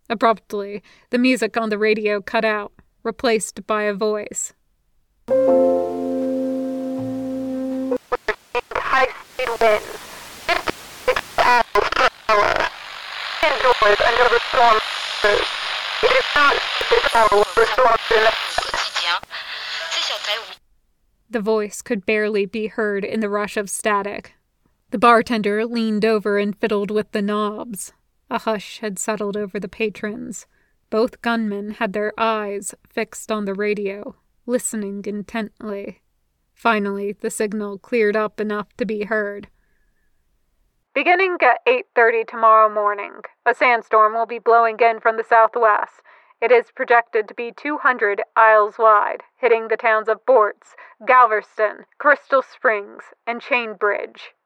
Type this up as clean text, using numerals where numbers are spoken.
Abruptly, the music on the radio cut out, replaced by a voice. High-speed winds, 56 miles per hour. Indoors until the storm occurs. It is not typical for storms in the The voice could barely be heard in the rush of static. The bartender leaned over and fiddled with the knobs. A hush had settled over the patrons. Both gunmen had their eyes fixed on the radio, listening intently. Finally, the signal cleared up enough to be heard. Beginning at 8:30 tomorrow morning, a sandstorm will be blowing in from the southwest. It is projected to be 200 miles wide, hitting the towns of Bortz, Galveston, Crystal Springs, and Chainbridge.